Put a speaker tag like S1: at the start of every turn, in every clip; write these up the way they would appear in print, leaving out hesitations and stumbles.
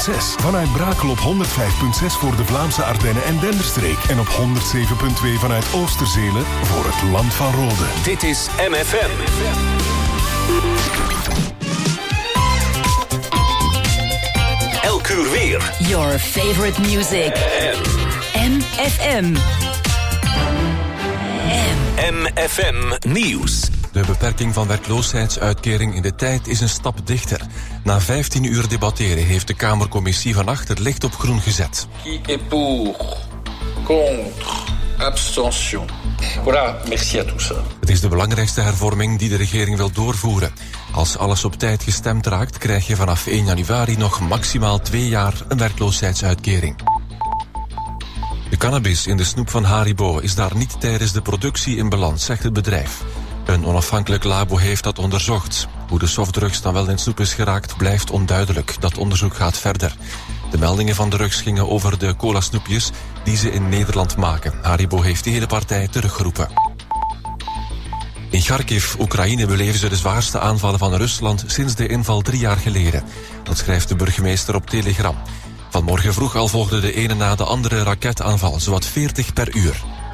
S1: Vanuit Brakel op 105.6 voor de Vlaamse Ardennen en Denderstreek. En op 107.2 vanuit Oosterzelen voor het Land van Rode.
S2: Dit is MFM. Elk uur weer.
S3: Your favorite music. MFM.
S2: MFM Nieuws.
S4: De beperking van werkloosheidsuitkering in de tijd is een stap dichter. Na 15 uur debatteren heeft de Kamercommissie vannacht het licht op groen gezet.
S5: Qui est pour? Contre? Abstention. Voilà, merci à tous.
S4: Het is de belangrijkste hervorming die de regering wil doorvoeren. Als alles op tijd gestemd raakt, krijg je vanaf 1 januari nog maximaal 2 jaar een werkloosheidsuitkering. De cannabis in de snoep van Haribo is daar niet tijdens de productie in balans, zegt het bedrijf. Een onafhankelijk labo heeft dat onderzocht. Hoe de softdrugs dan wel in snoep is geraakt, blijft onduidelijk. Dat onderzoek gaat verder. De meldingen van drugs gingen over de cola-snoepjes die ze in Nederland maken. Haribo heeft de hele partij teruggeroepen. In Kharkiv, Oekraïne, beleven ze de zwaarste aanvallen van Rusland sinds de inval 3 jaar geleden. Dat schrijft de burgemeester op Telegram. Vanmorgen vroeg al volgde de ene na de andere raketaanval, zowat 40 per uur.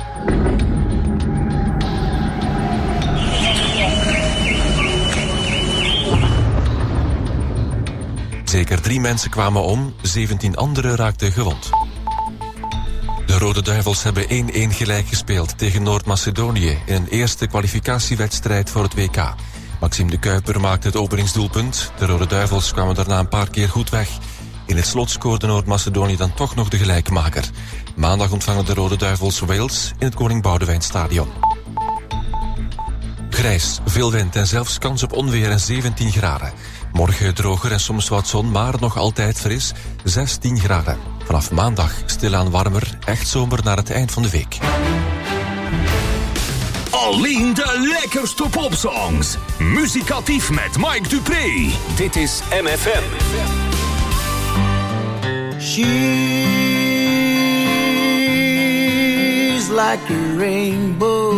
S4: Zeker 3 mensen kwamen om, 17 anderen raakten gewond. De Rode Duivels hebben 1-1 gelijk gespeeld tegen Noord-Macedonië in een eerste kwalificatiewedstrijd voor het WK. Maxime de Kuiper maakte het openingsdoelpunt. De Rode Duivels kwamen daarna een paar keer goed weg. In het slot scoorde Noord-Macedonië dan toch nog de gelijkmaker. Maandag ontvangen de Rode Duivels Wales in het Koning Boudewijnstadion. Grijs, veel wind en zelfs kans op onweer en 17 graden. Morgen droger en soms wat zon, maar nog altijd fris, 16 graden. Vanaf maandag stilaan warmer, echt zomer naar het eind van de week.
S2: Alleen de lekkerste popsongs. Muzikatief met Mike Dupré. Dit is MFM.
S6: She's like a rainbow.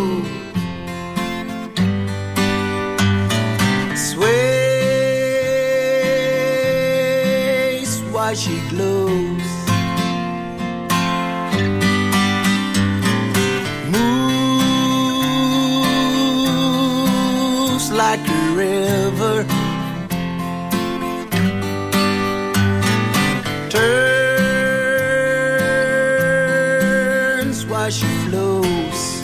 S6: Sways while she glows. Moves like a river. Turns while she flows.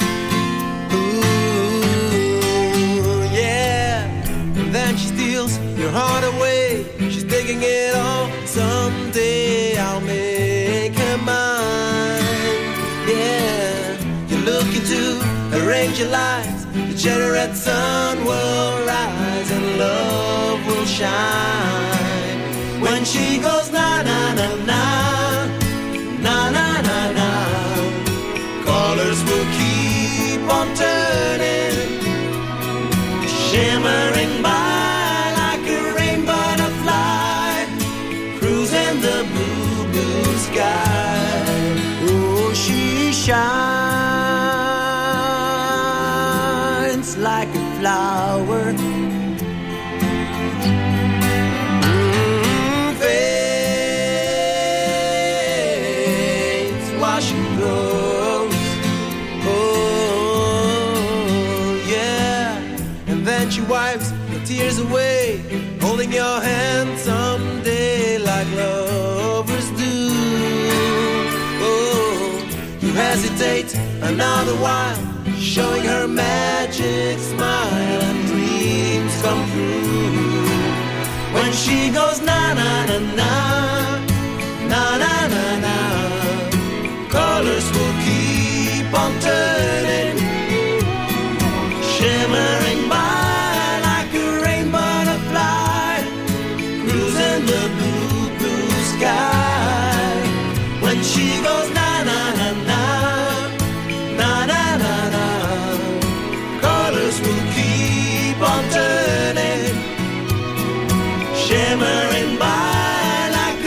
S6: Ooh, yeah. And then she steals your heart away. She's taking it all. Someday I'll make her mine. Yeah. You're looking to arrange your lives. The generate sun will rise and love will shine. When she goes na na na na, na na na na, colors will keep on turning, shimmering by like a rain butterfly, cruising the blue, blue sky. Oh, she shines like a flower. She wipes the tears away, holding your hand someday like lovers do. Oh, you hesitate another while, showing her magic smile and dreams come true. When she goes na na na na, na na na na, colors will keep on turning, shimmering by the blue, blue sky. When she goes na na na na, na na na na, colors will keep on turning, shimmering by like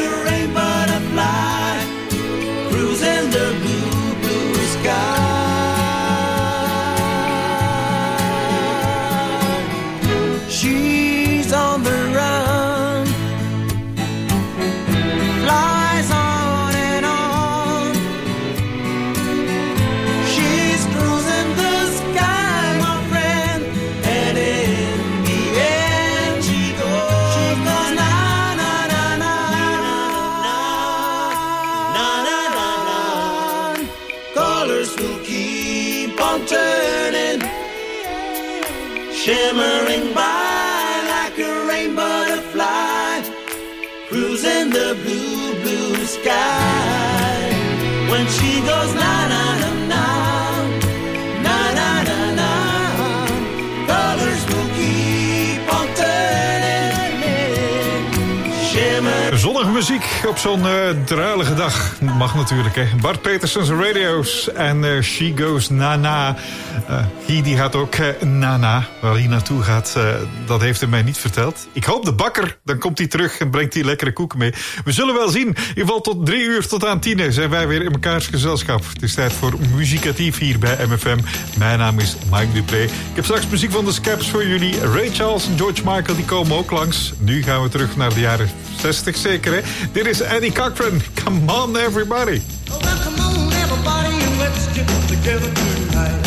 S6: blue, blue sky. When she goes na na na na, na na na na, colors will keep on turning in. Shimmer.
S7: Zonnige muziek op zo'n druilige dag. Mag natuurlijk, hè. Bart Petersens Radio's en She Goes Na-Na. Die gaat ook Na-Na. Waar hij naartoe gaat, dat heeft hij mij niet verteld. Ik hoop de bakker, dan komt hij terug en brengt hij lekkere koeken mee. We zullen wel zien. In ieder geval tot 3 uur tot aan 10 zijn wij weer in mekaars gezelschap. Het is tijd voor Muzikatief hier bij MFM. Mijn naam is Mike Dupré. Ik heb straks muziek van de Scaps voor jullie. Ray Charles en George Michael, die komen ook langs. Nu gaan we terug naar de jaren 60 zeker, hè? Dit is Eddie Cochran. Come on, everybody.
S6: Oh, well, come on, everybody, and let's get together tonight.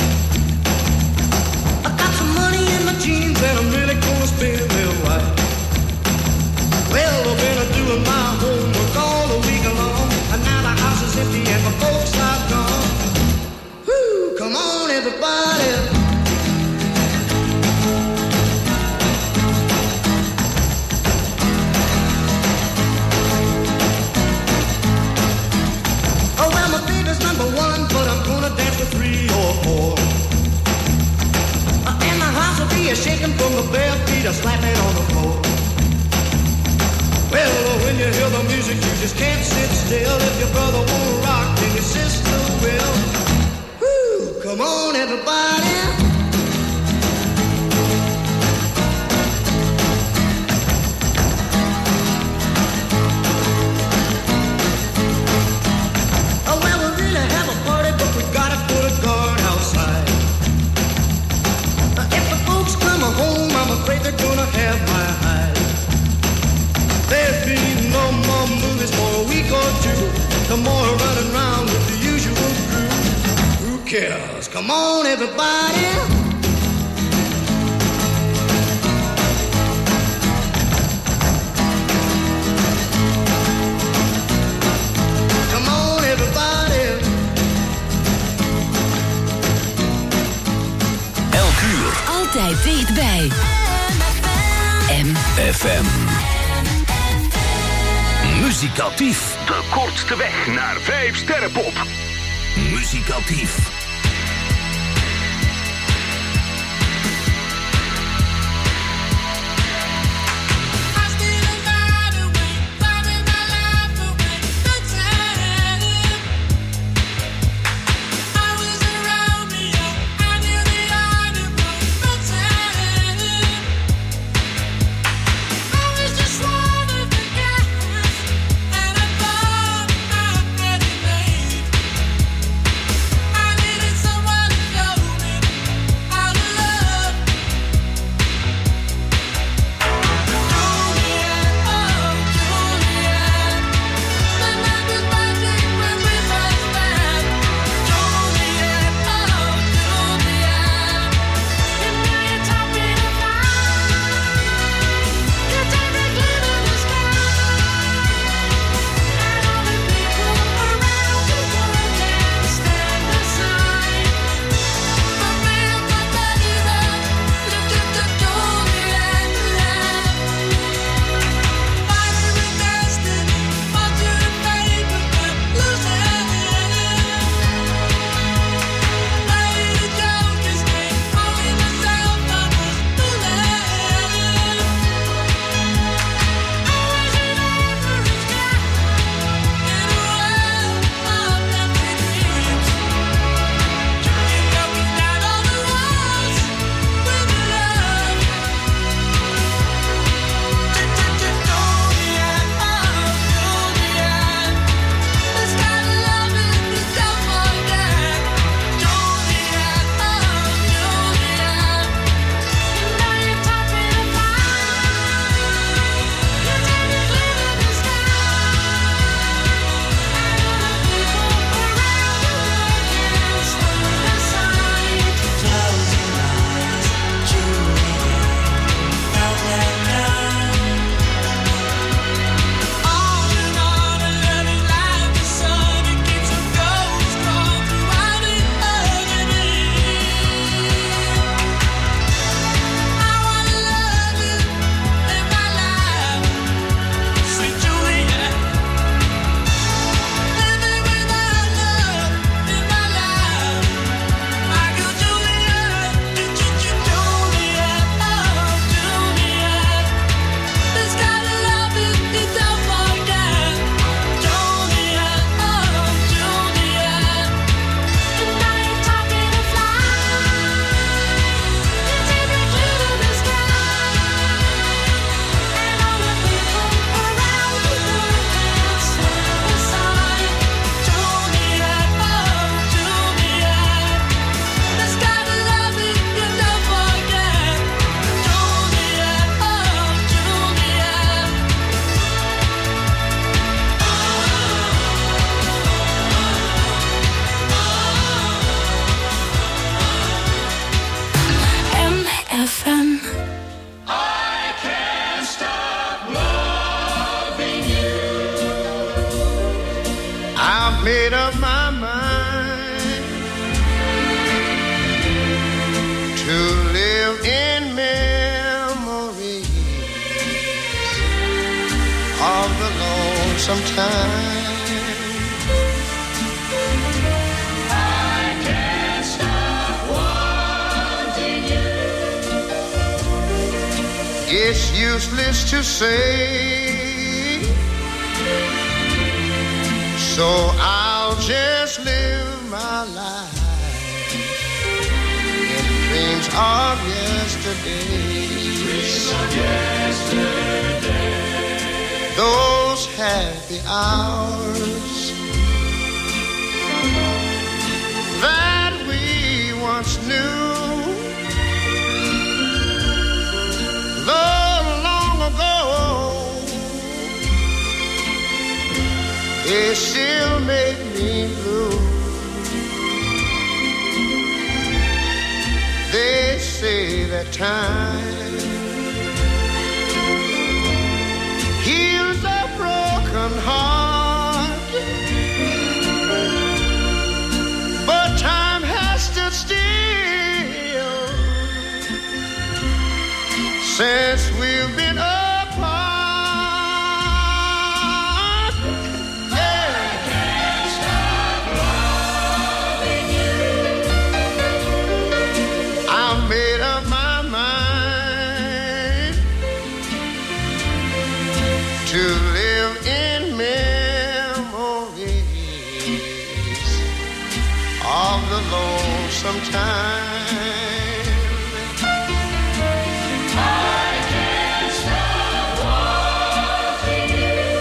S6: I got some money in my jeans, and I'm really gonna spend it right. Well, I've been doing my homework all the week long, and now the house is empty and my folks are gone. Woo, come on, everybody. Number one, but I'm gonna dance with 3 or 4. And the house will be a shaking from the bare feet a slapping on the floor. Well, when you hear the music, you just can't sit still. If your brother won't rock, then your sister will. Woo, come on, everybody. Home, I'm afraid they're gonna have my hide. There'll be no more movies for a week or two. No more running around with the usual crew. Who cares? Come on, everybody. Come on, everybody.
S2: Elk uur.
S3: Altijd dichtbij.
S2: MFM. Muzikatief. De kortste weg naar 5 sterrenpop. Muzikatief.
S8: I
S6: I've made up my mind to live in memories of the lonesome time.
S8: I can't stop wanting you.
S6: It's useless to say, so I'll just live my life in dreams of yesterday.
S8: Dreams of yesterday.
S6: Those happy hours that we once knew, though long ago, they still make me blue. They say that time heals a broken heart, but time has stood still since we've been apart. To live in memories of the lonesome time.
S8: I can't stop wanting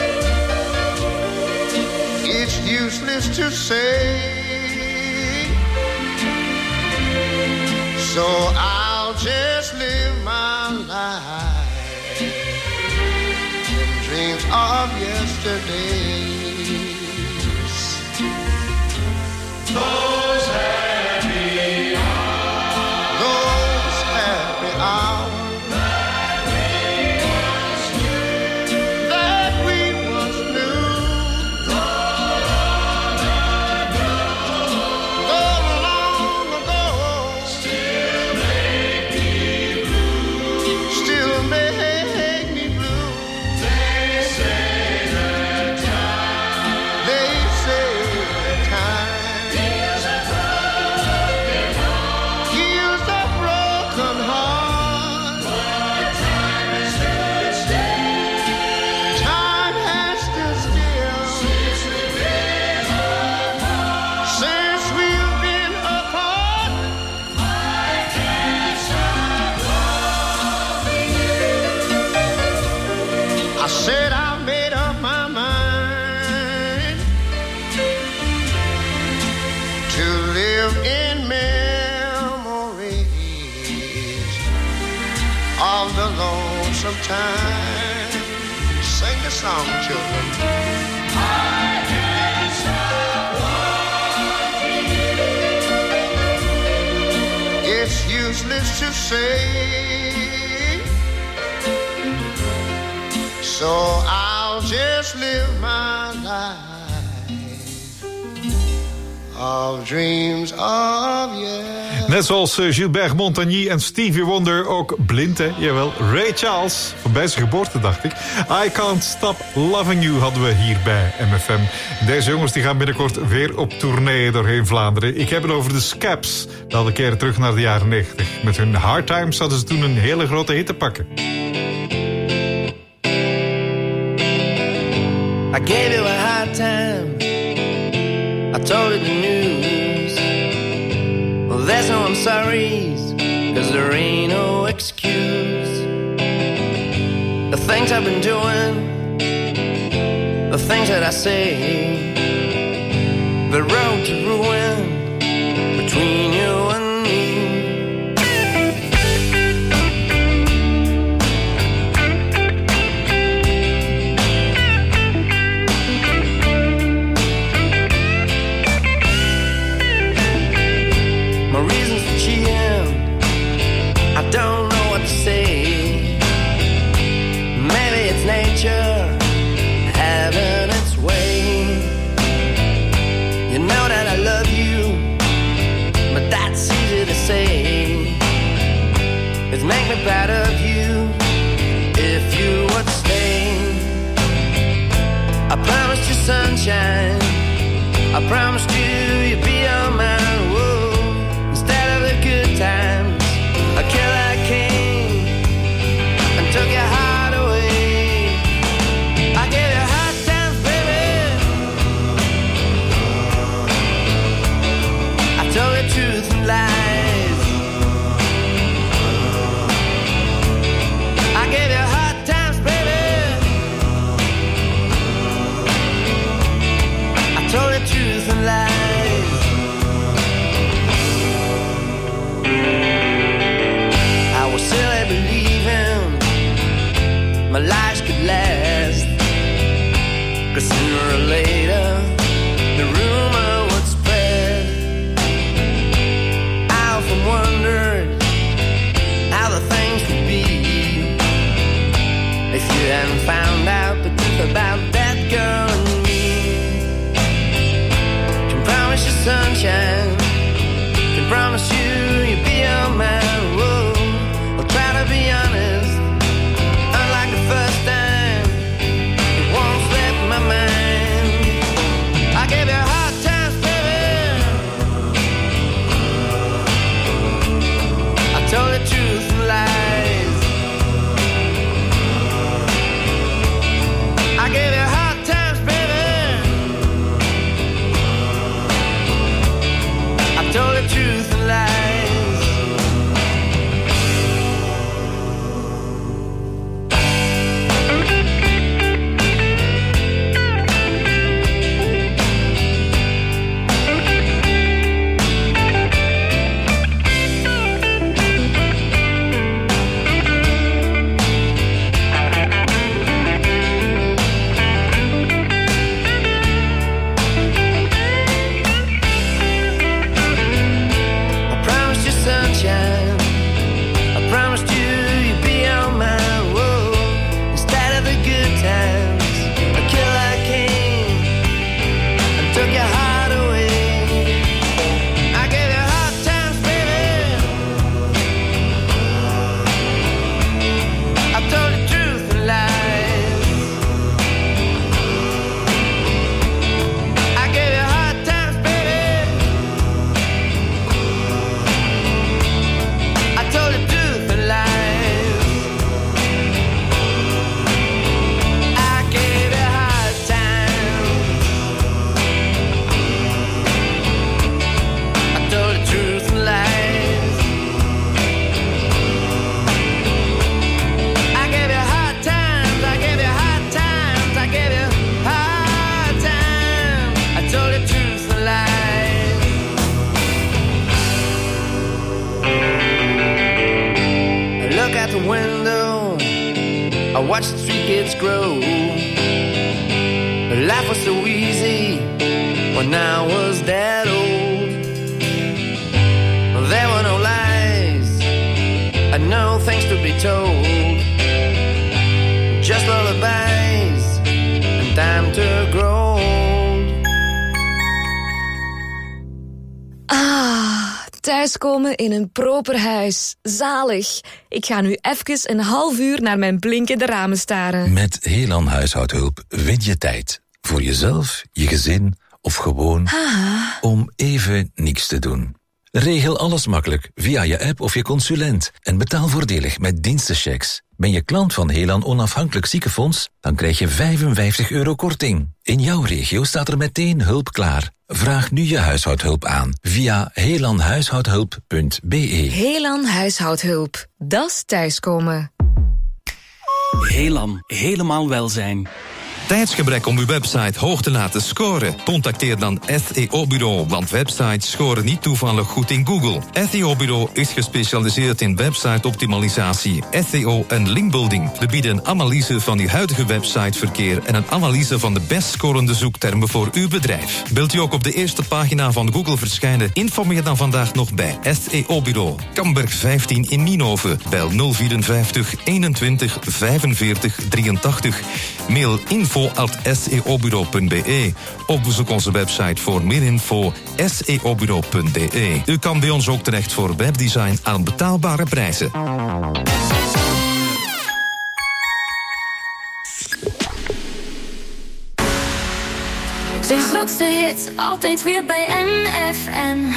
S8: you.
S6: It's useless to say, so I'll just live my life dreams of yesterdays.
S8: Those happy hours.
S6: Those happy hours
S8: That we once knew.
S6: that we once knew. Long ago.
S8: Still make me blue.
S6: Still make me blue.
S8: They say that time
S6: Heals a broken heart.
S8: but time has stood still.
S6: Time has stood still
S8: Since we've been apart.
S6: since we've been apart.
S8: I can't stop loving you.
S6: I said I made up my mind to live in memories of the lonesome time. Sing the song, children.
S8: I can't stop wanting you.
S6: It's useless to say, so I'll just live my life of dreams of yesterday.
S7: Net zoals Gilbert Montagny en Stevie Wonder ook blind, hè? Jawel, Ray Charles, voorbij zijn geboorte dacht ik. I Can't Stop Loving You hadden we hier bij MFM. Deze jongens die gaan binnenkort weer op tournee doorheen Vlaanderen. Ik heb het over de Scabs. Wel een keer terug naar de jaren 90. Met hun Hard Times hadden ze toen een hele grote hit te pakken.
S6: I gave you a hard time. I told you the news. Well, there's no I'm sorry's, 'cause there ain't no excuse. The things I've been doing, the things that I say, the road to ruin between you and me. My reasons for cheating, I don't know what to say. Maybe it's nature having its way. sunshine. I promised you'd be on mine. Whoa, instead of the good times, a killer came and took your heart away. I gave you hard times, baby. I told you truth and lies. I gave you hard times, baby. I told you truth and lies. I was silly believing my lies could last, 'cause sooner or later the rumor would spread. I often wondered how the things would be if you hadn't found out the truth about that girl and me. Can promise you sunshine, can promise you'd be on mine. Whoa, I'll try to be honest, unlike the first time. It won't slip my mind. I gave you hard times, baby. I told the truth and lies. I gave you hard times, baby. I told the truth and lies. I promised you sunshine. I promised you'd be on mine. Whoa, instead of the good times, a killer came and took your heart away. I gave you hard times, baby. I told the truth and lies. I gave you hard times, baby. I told the truth and lies. I gave you hard times. I told the truth and lies. I gave you hard times. I gave you hard times. I gave you hard times. I told the truth and lies. I look out the window, I watch the street kids grow. Life was so easy when I was that old. There were no lies and no things to be told, just lullabies and time to grow old.
S9: Thuiskomen in een proper huis. Zalig. Ik ga nu even een half uur naar mijn blinkende ramen staren.
S10: Met Helan Huishoudhulp win je tijd. Voor jezelf, je gezin of gewoon om even niks te doen. Regel alles makkelijk via je app of je consulent. En betaal voordelig met dienstenchecks. Ben je klant van Helan Onafhankelijk Ziekenfonds? Dan krijg je €55 korting. In jouw regio staat er meteen hulp klaar. Vraag nu je huishoudhulp aan via helanhuishoudhulp.be.
S9: Helan Huishoudhulp. Dat is thuiskomen.
S11: Helan, helemaal welzijn.
S12: Tijdsgebrek om uw website hoog te laten scoren? Contacteer dan SEO Bureau, want websites scoren niet toevallig goed in Google. SEO Bureau is gespecialiseerd in website-optimalisatie, SEO en linkbuilding. We bieden een analyse van uw huidige websiteverkeer en een analyse van de best scorende zoektermen voor uw bedrijf. Wilt u ook op de eerste pagina van Google verschijnen? Informeer dan vandaag nog bij SEO Bureau. Kamberg 15 in Nienhoven. Bel 054 21 45 83. Mail info@seobureau.be of bezoek onze website voor meer info seobureau.de. U kan bij ons ook terecht voor webdesign aan betaalbare prijzen.
S11: De grootste hits, altijd weer bij NFM.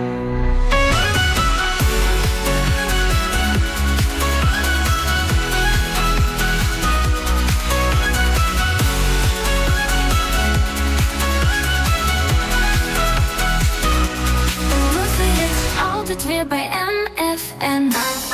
S11: Altijd weer bij NFM.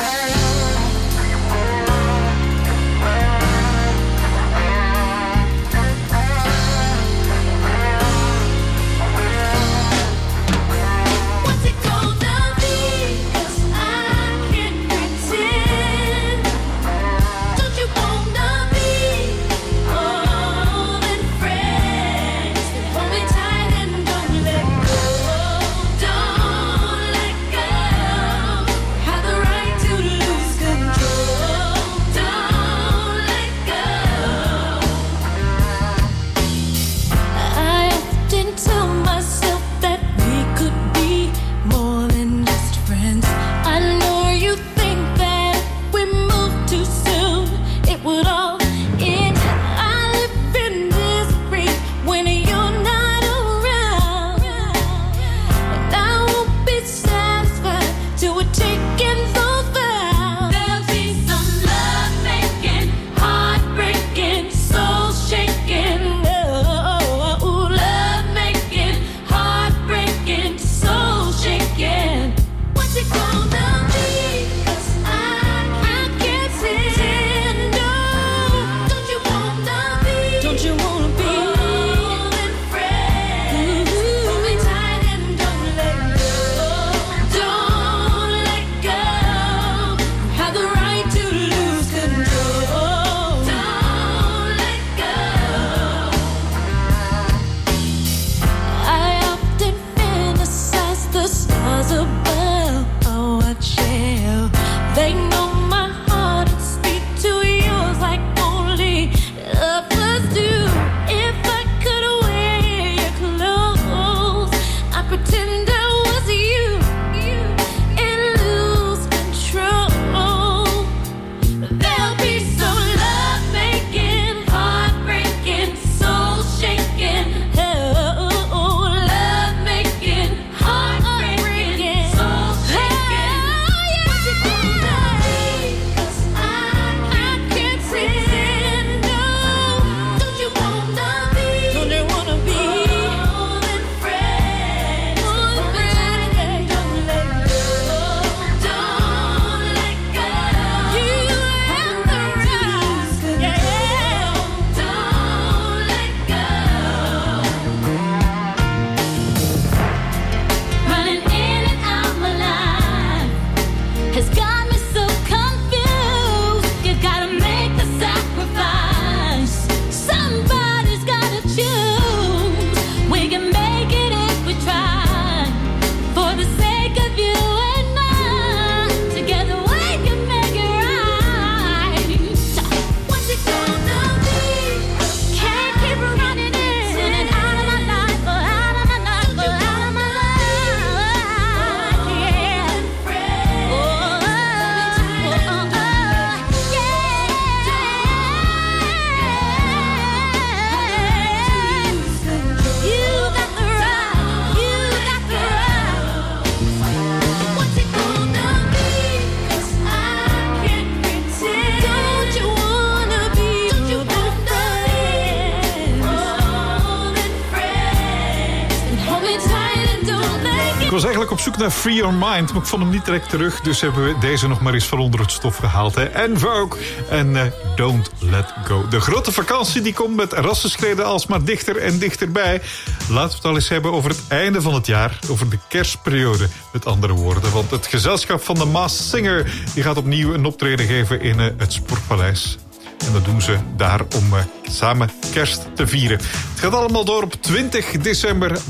S7: Ik was eigenlijk op zoek naar Free Your Mind, maar ik vond hem niet direct terug. Dus hebben we deze nog maar eens van onder het stof gehaald. Hè. En Vogue en Don't Let Go. De grote vakantie die komt met rassenschreden alsmaar dichter en dichterbij. Laten we het al eens hebben over het einde van het jaar. Over de kerstperiode, met andere woorden. Want het gezelschap van de Masked Singer die gaat opnieuw een optreden geven in het Sportpaleis. En dat doen ze daar om samen kerst te vieren. Het gaat allemaal door op 20 december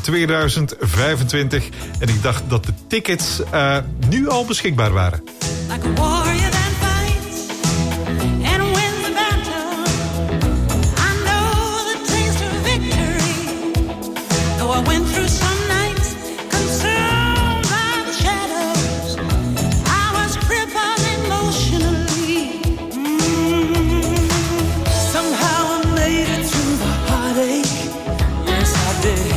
S7: 2025. En ik dacht dat de tickets nu al beschikbaar waren.
S13: Like a warrior that fights and wins the battle. I know the taste of victory. Though I went through some nights consumed by the shadows. I was crippled emotionally. Somehow I made it through the heartache. Yes, I did.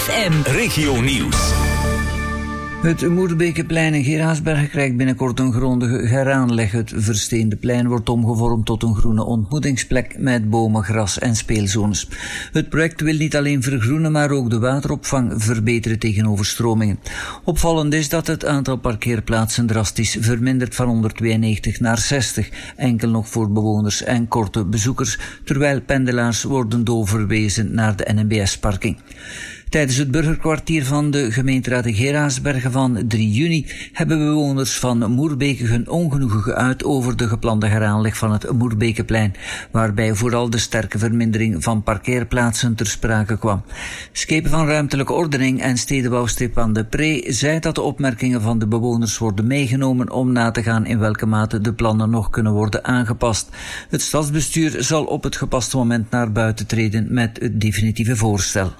S3: FM.
S2: Regio Nieuws.
S14: Het Moerbekeplein in Geraardsbergen krijgt binnenkort een grondige heraanleg. Het versteende plein wordt omgevormd tot een groene ontmoetingsplek met bomen, gras en speelzones. Het project wil niet alleen vergroenen, maar ook de wateropvang verbeteren tegen overstromingen. Opvallend is dat het aantal parkeerplaatsen drastisch vermindert van 192 naar 60, enkel nog voor bewoners en korte bezoekers, terwijl pendelaars worden doorverwezen naar de NMBS-parking. Tijdens het burgerkwartier van de gemeenteraad in Geraardsbergen van 3 juni hebben bewoners van Moerbeke hun ongenoegen geuit over de geplande heraanleg van het Moerbekeplein, waarbij vooral de sterke vermindering van parkeerplaatsen ter sprake kwam. Schepen van ruimtelijke ordening en stedenbouw Stefan de Pre zei dat de opmerkingen van de bewoners worden meegenomen om na te gaan in welke mate de plannen nog kunnen worden aangepast. Het stadsbestuur zal op het gepaste moment naar buiten treden met het definitieve voorstel.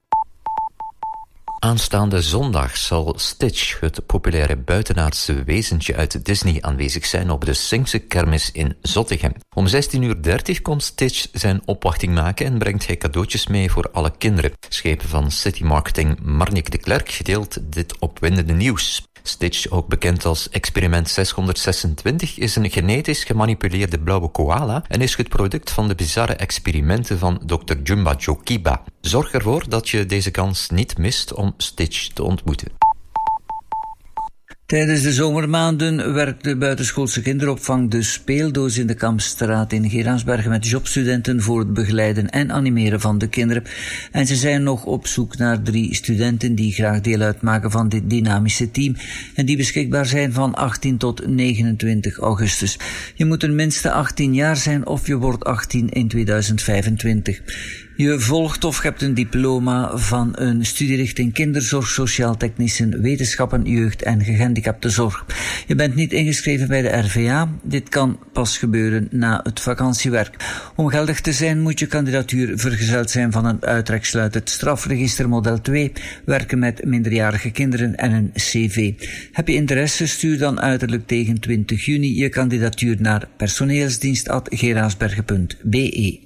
S15: Aanstaande zondag zal Stitch, het populaire buitenaardse wezentje uit Disney, aanwezig zijn op de Sinkse kermis in Zottegem. Om 16:30 komt Stitch zijn opwachting maken en brengt hij cadeautjes mee voor alle kinderen. Schepen van City Marketing Marnik de Klerk deelt dit opwindende nieuws. Stitch, ook bekend als experiment 626, is een genetisch gemanipuleerde blauwe koala en is het product van de bizarre experimenten van Dr. Jumba Jokiba. Zorg ervoor dat je deze kans niet mist om Stitch te ontmoeten.
S14: Tijdens de zomermaanden werkt de buitenschoolse kinderopvang De Speeldoos in de Kampstraat in Geraardsbergen met jobstudenten voor het begeleiden en animeren van de kinderen. En ze zijn nog op zoek naar 3 studenten die graag deel uitmaken van dit dynamische team en die beschikbaar zijn van 18 tot 29 augustus. Je moet tenminste 18 jaar zijn of je wordt 18 in 2025. Je volgt of hebt een diploma van een studierichting kinderzorg, sociaal-technische wetenschappen, jeugd- en gehandicaptenzorg. Je bent niet ingeschreven bij de RVA. Dit kan pas gebeuren na het vakantiewerk. Om geldig te zijn moet je kandidatuur vergezeld zijn van een uittreksel uit het strafregister model 2, werken met minderjarige kinderen en een cv. Heb je interesse, stuur dan uiterlijk tegen 20 juni je kandidatuur naar personeelsdienst@geraardsbergen.be.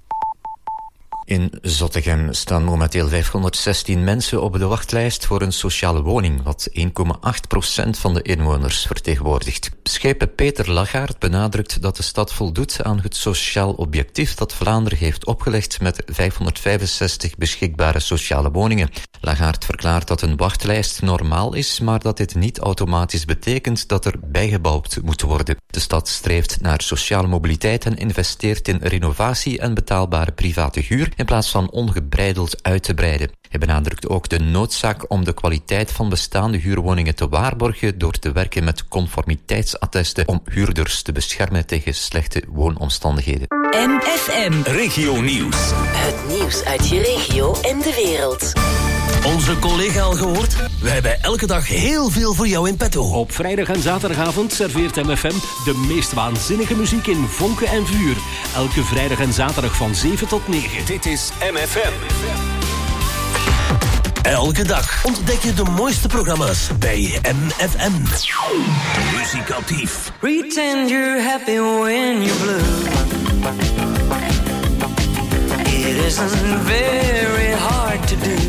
S15: In Zottegem staan momenteel 516 mensen op de wachtlijst voor een sociale woning, wat 1,8% van de inwoners vertegenwoordigt. Schepen Peter Lagaert benadrukt dat de stad voldoet aan het sociaal objectief dat Vlaanderen heeft opgelegd met 565 beschikbare sociale woningen. Lagaert verklaart dat een wachtlijst normaal is, maar dat dit niet automatisch betekent dat er bijgebouwd moet worden. De stad streeft naar sociale mobiliteit en investeert in renovatie en betaalbare private huur in plaats van ongebreideld uit te breiden. Hij benadrukt ook de noodzaak om de kwaliteit van bestaande huurwoningen te waarborgen door te werken met conformiteitsattesten om huurders te beschermen tegen slechte woonomstandigheden.
S3: MFM
S2: Regio Nieuws.
S3: Het nieuws uit je regio en de wereld.
S16: Onze collega al gehoord? We hebben elke dag heel veel voor jou in petto.
S17: Op vrijdag en zaterdagavond serveert MFM de meest waanzinnige muziek in vonken en vuur. Elke vrijdag en zaterdag van 7 tot 9.
S2: Dit is MFM.
S16: Elke dag ontdek je de mooiste programma's bij MFM.
S2: Muzikatief.
S6: Pretend you're happy when you're blue. It isn't very hard to do.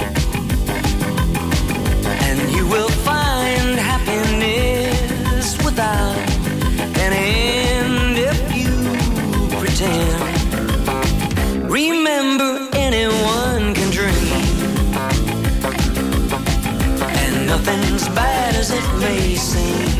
S6: And you will find happiness without an end if you pretend. Remember, anyone can dream, and nothing's bad as it may seem.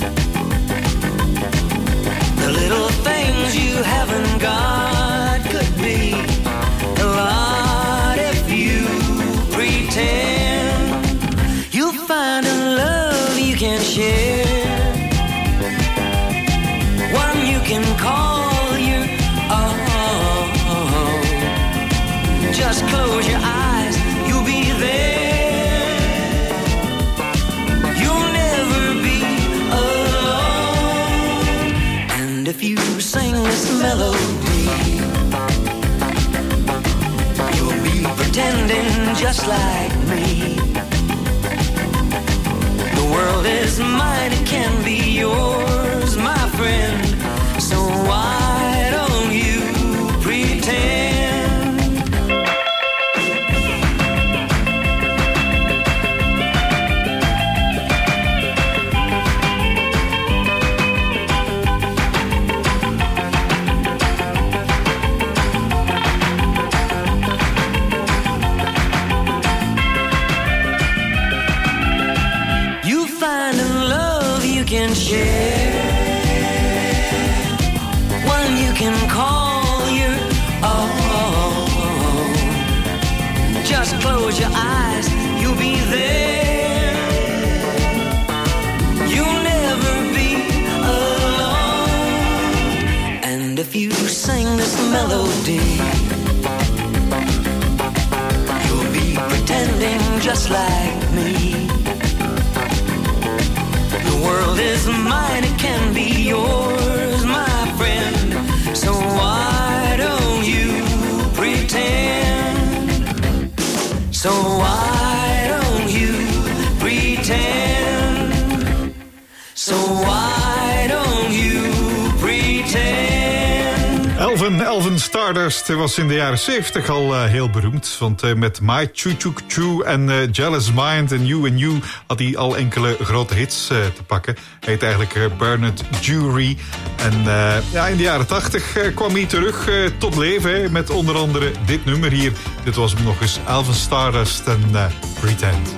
S6: The little things you haven't got could be a lot if you pretend. You'll find a love you can share, one you can call your own. Just close your eyes, you'll be there. You'll never be alone. And if you sing this melody, you'll be pretending just like me. The world is mine, it can be yours, my friend. So why don't you pretend? just close your eyes, you'll be there. You'll never be alone. And if you sing this melody, you'll be pretending just like me. The world is mine, it can be yours, my friend. So why don't you pretend? So why don't you pretend? So why don't you pretend?
S7: Elven Stardust was in de jaren 70 al heel beroemd. Want met My Choo Choo Choo en Jealous Mind en You had hij al enkele grote hits te pakken. Hij heet eigenlijk Bernard Jury. En in de jaren 80 kwam hij terug tot leven met onder andere dit nummer hier. Dit was hem nog eens, Elven Stardust en Pretend.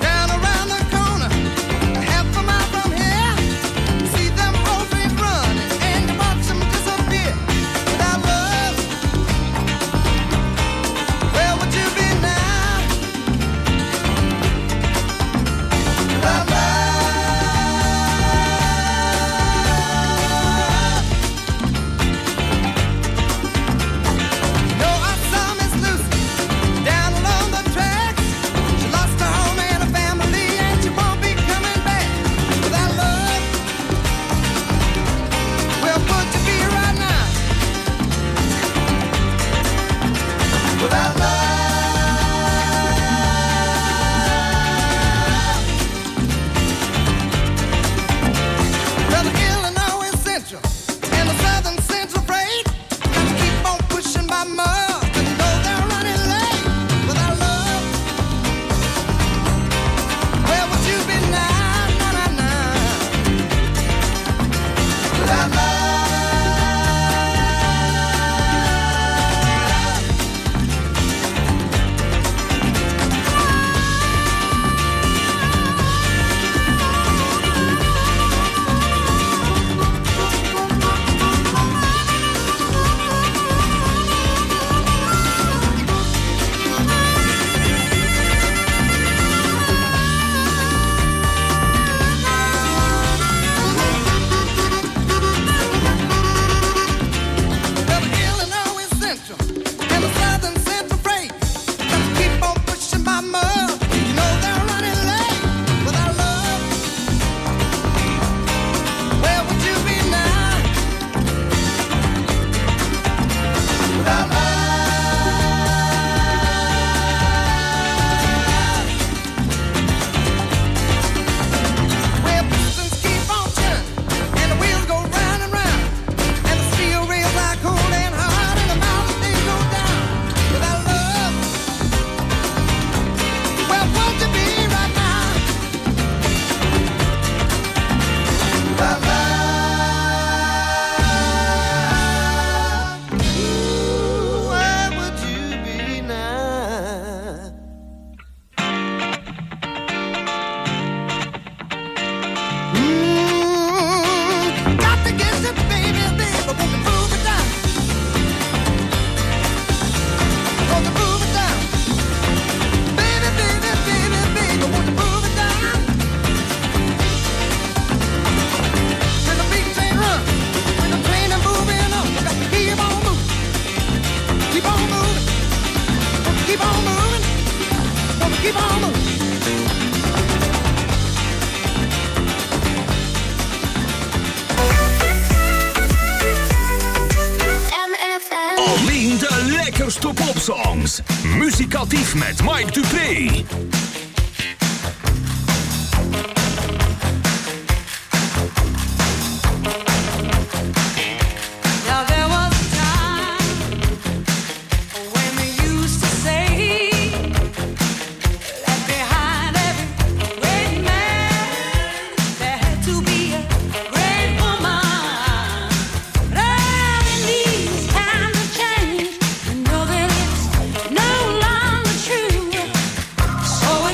S2: Alleen de lekkerste popsongs. Muzikatief met Mike Dupré.
S13: So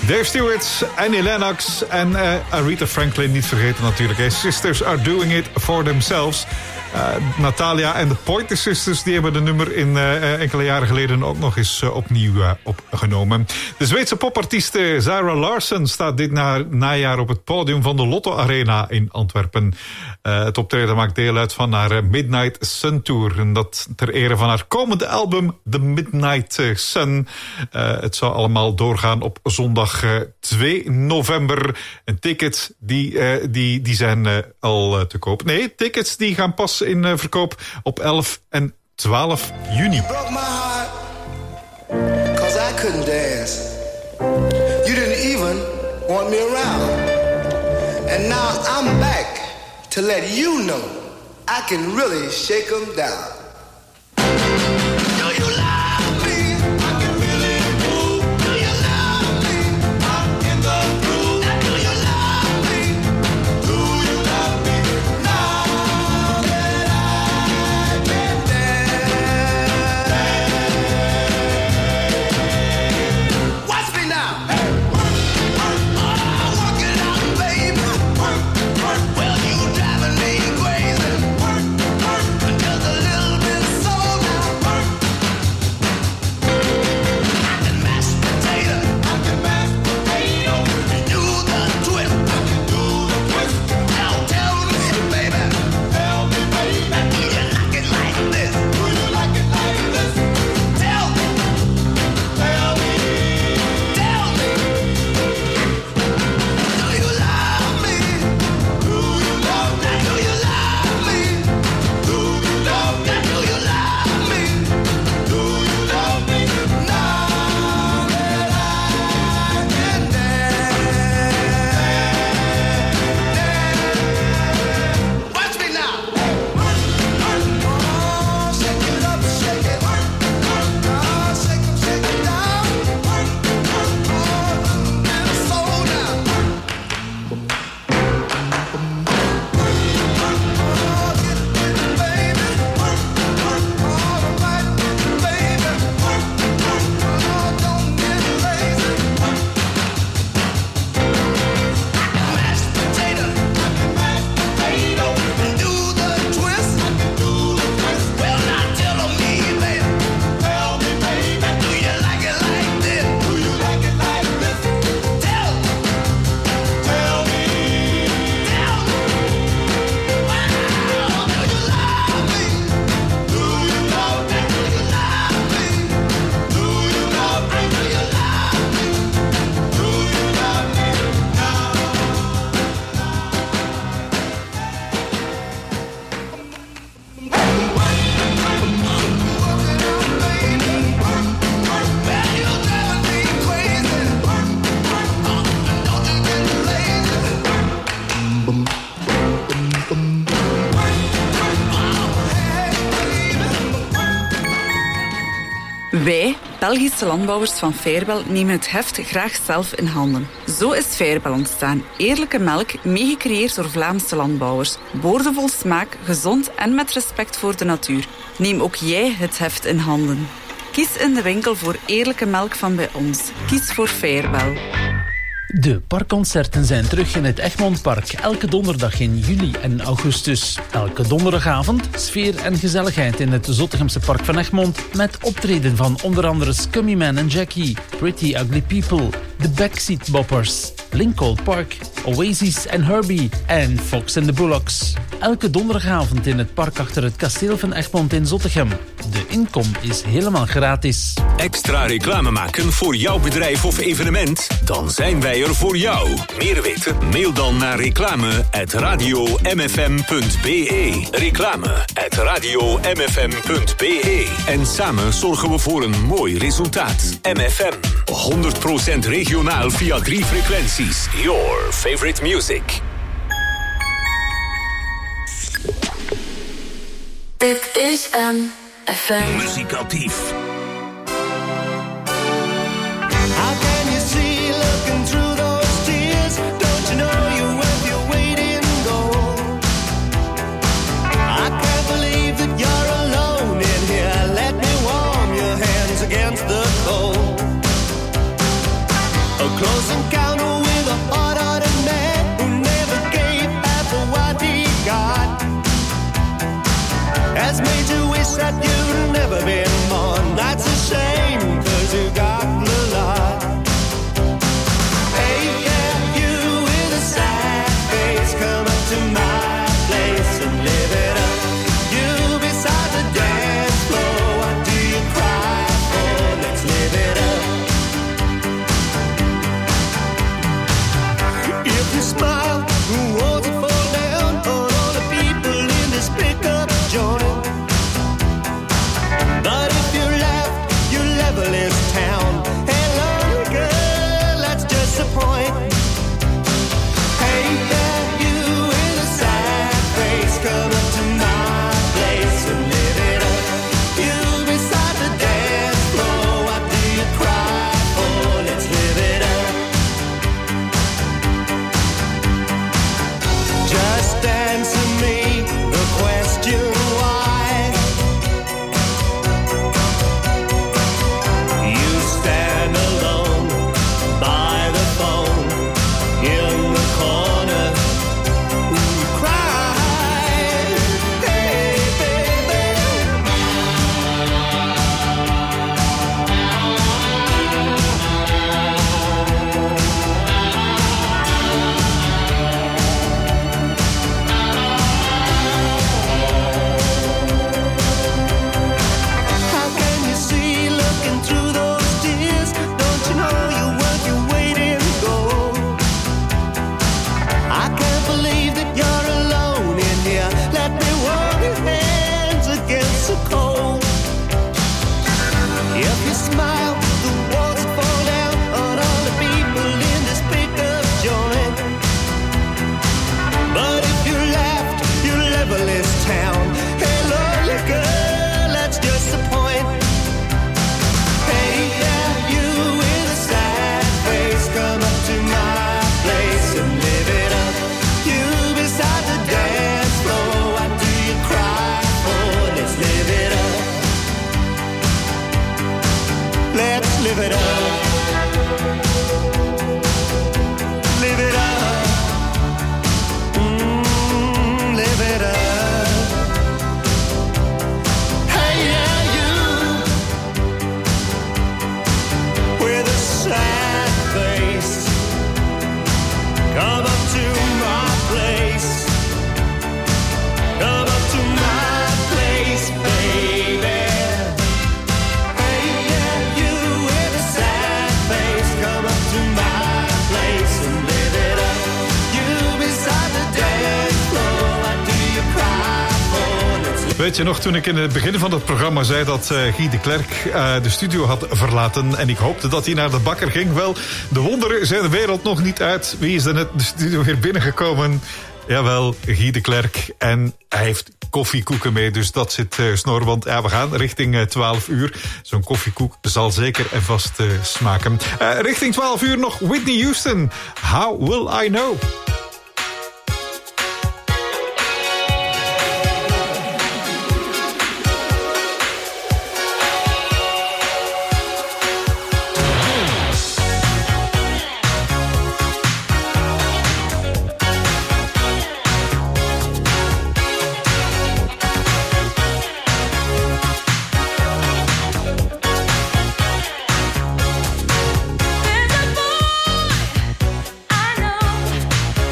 S7: Dave Stewart, Annie Lennox en Aretha Franklin niet vergeten natuurlijk. Sisters are doing it for themselves. Natalia en de Pointer Sisters die hebben de nummer in enkele jaren geleden ook nog eens opnieuw opgenomen. De Zweedse popartieste Zara Larsson staat dit najaar op het podium van de Lotto Arena in Antwerpen. Het optreden maakt deel uit van haar Midnight Sun Tour. En dat ter ere van haar komende album The Midnight Sun. Het zou allemaal doorgaan op zondag 2 november. En tickets die zijn al te koop. Nee, tickets die gaan pas in verkoop op 11 en 12 juni.
S18: Broke my heart, 'cause I couldn't dance. You didn't even want me around. And now I'm back to let you know I can really shake 'em down.
S19: Wij, Belgische landbouwers van Fairbel, nemen het heft graag zelf in handen. Zo is Fairbel ontstaan. Eerlijke melk, meegecreëerd door Vlaamse landbouwers. Boordevol smaak, gezond en met respect voor de natuur. Neem ook jij het heft in handen. Kies in de winkel voor eerlijke melk van bij ons. Kies voor Fairbel.
S20: De parkconcerten zijn terug in het Egmondpark. Elke donderdag in juli en augustus. Elke donderdagavond sfeer en gezelligheid in het Zottegemse Park van Egmond. Met optreden van onder andere Scummy Man en Jackie, Pretty Ugly People, The Backseat Boppers, Lincoln Park, Oasis en Herbie en Fox and the Bullocks. Elke donderdagavond in het park achter het kasteel van Egmond in Zottegem. De inkom is helemaal gratis.
S2: Extra reclame maken voor jouw bedrijf of evenement? Dan zijn wij er voor jou. Meer weten? Mail dan naar reclame@radiomfm.be. Reclame@radiomfm.be. En samen zorgen we voor een mooi resultaat. MFM. 100% regionaal via 3 frequenties. Your favorite music.
S11: Dit is MFM.
S2: Muzikatief.
S6: How can you see looking through those tears? Don't you know you're worth your weight in gold? I can't believe that you're alone in here. Let me warm your hands against the cold. Oh, close and has made you wish that you'd never been born. That's a shame, 'cause you got the lot. Hey, yeah, you with a sad face, come up to my place and live it up. You beside the dance floor, what do you cry for? Let's live it up. If you smile, who wants to fall down on all the people in this pickup joint? But if you laugh, you level this town. Hello, girl, that's just the point. Hey, yeah, you with a sad face, come up to my place and live it up. You beside the dance floor, what do you cry for? Let's live it up. Just answer me the question why. You stand alone by the phone in the corner. Cry, hey baby. How can you see looking through those tears? Don't you know you're worth your weight in gold? I can't believe that you're alone in here. Let me warm your hands against the cold. If you smile, the walls fall down on all the people in this pickup joint. But if you laughed, you level this town. Hey, lonely girl, that's just the point. Hey, yeah, you with a sad face, come up to my place and live it up. You beside the dance floor, what do you cry for? Let's live it up. Let's live it up. Live it up. Live it up. Hey, yeah, you with a sad face, come up to my place. Come up to my place, baby. Hey, yeah, you with a sad face, come up to my place and live it up. You beside the dance floor, what do you cry for? Let's live.
S7: Weet je nog, toen ik in het begin van het programma zei dat Guy de Klerk de studio had verlaten en ik hoopte dat hij naar de bakker ging? Wel, de wonderen zijn de wereld nog niet uit. Wie is er net de studio weer binnengekomen? Jawel, Guy de Klerk. En hij heeft koffiekoeken mee, dus dat zit snor. Want ja, we gaan richting 12 uur. Zo'n koffiekoek zal zeker en vast smaken. Richting 12 uur nog Whitney Houston. How Will I Know?
S13: There's a boy I know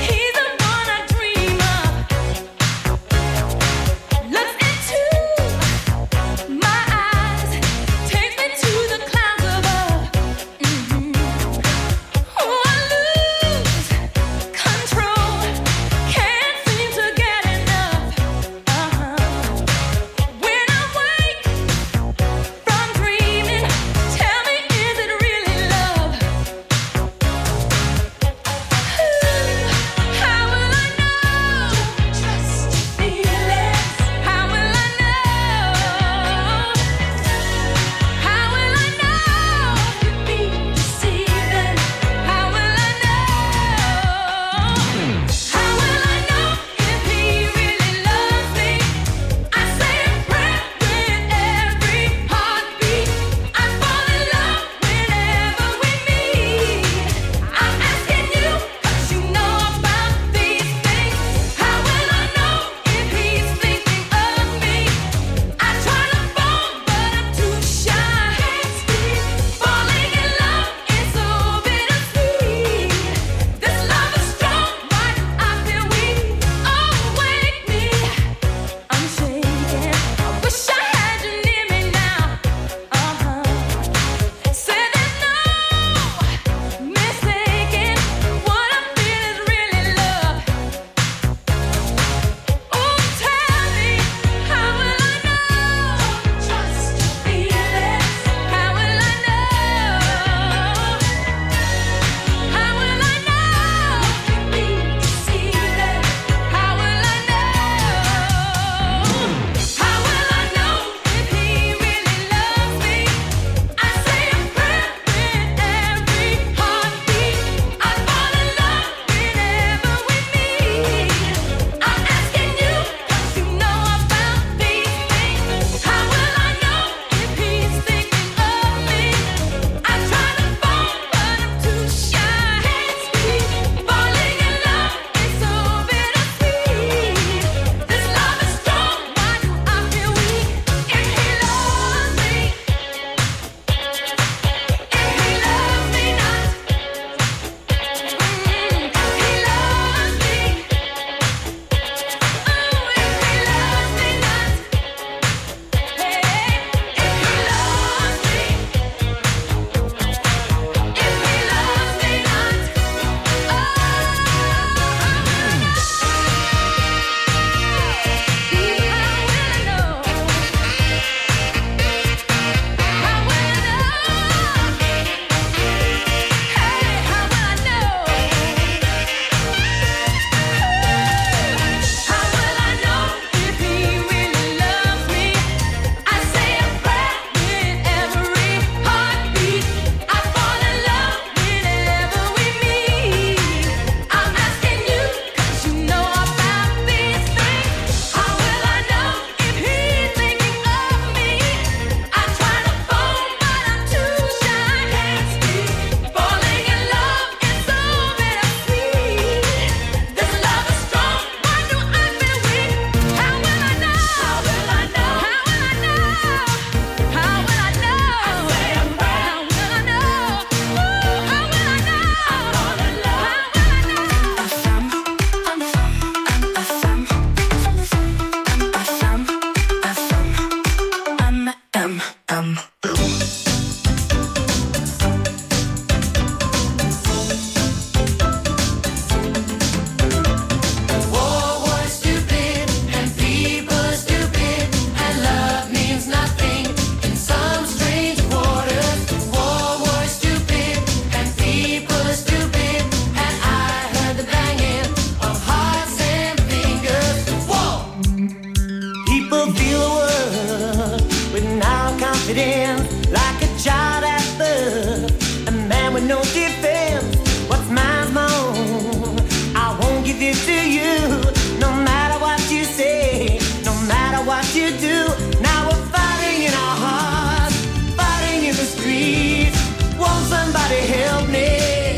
S6: confidence, like a child at birth, a man with no defense. What's mine's my own. I won't give it to you, no matter what you say, no matter what you do. Now we're fighting in our hearts, fighting in the streets. Won't somebody help me?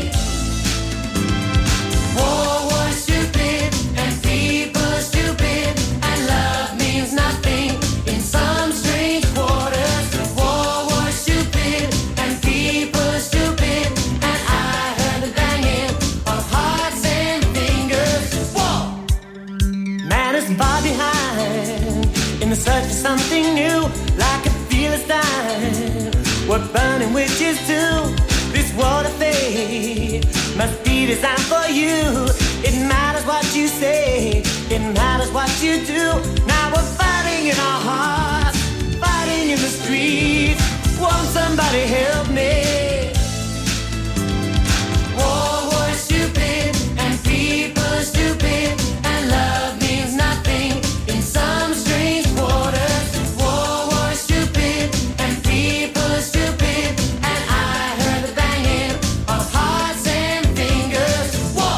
S6: War was stupid and people stupid, and love means nothing in some strange quarters. War was stupid and people stupid, and I heard the banging of hearts and fingers. War! Man is far behind in the search for something new, like a Philistine. We're burning witches too. This world of fate must be designed for you. It matters what you say, it matters what you do. Now we're fighting in our hearts, fighting in the streets. Won't somebody help me? War was stupid and people stupid, and love means nothing in some strange quarters. War was stupid and people stupid, and I heard the banging of hearts and fingers. War!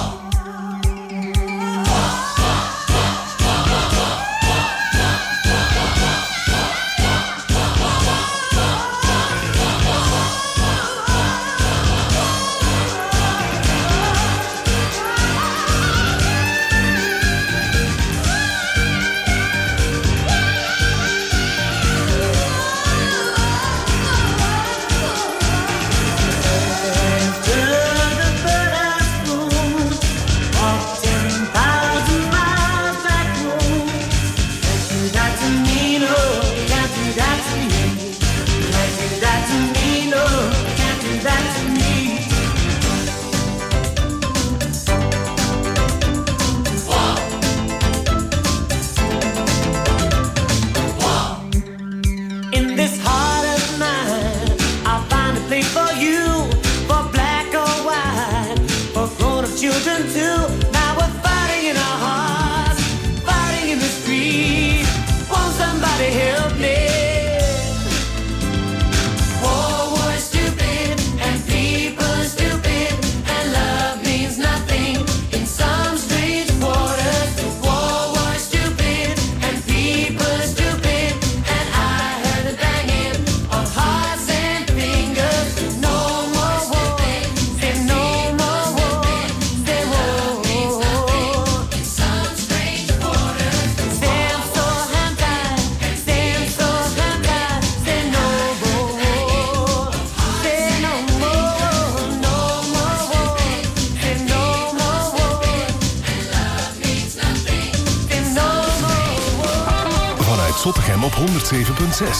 S6: In this heart of mine, I'll find a place for you, for black or white, for grown-up children too. Now we're fighting in our hearts, fighting in the streets. Won't somebody help me? War was stupid and people stupid, and love means nothing in some strange quarters. War was stupid and people stupid, and I heard the banging of hearts and fingers. No more war, say no more war, say war. In some strange quarters. Stand so hand tight, stand so hand tight, say no more war, say no more, no more war, say no more war, and love means nothing, say no more war.
S1: Vanuit Zottegem op 107.6.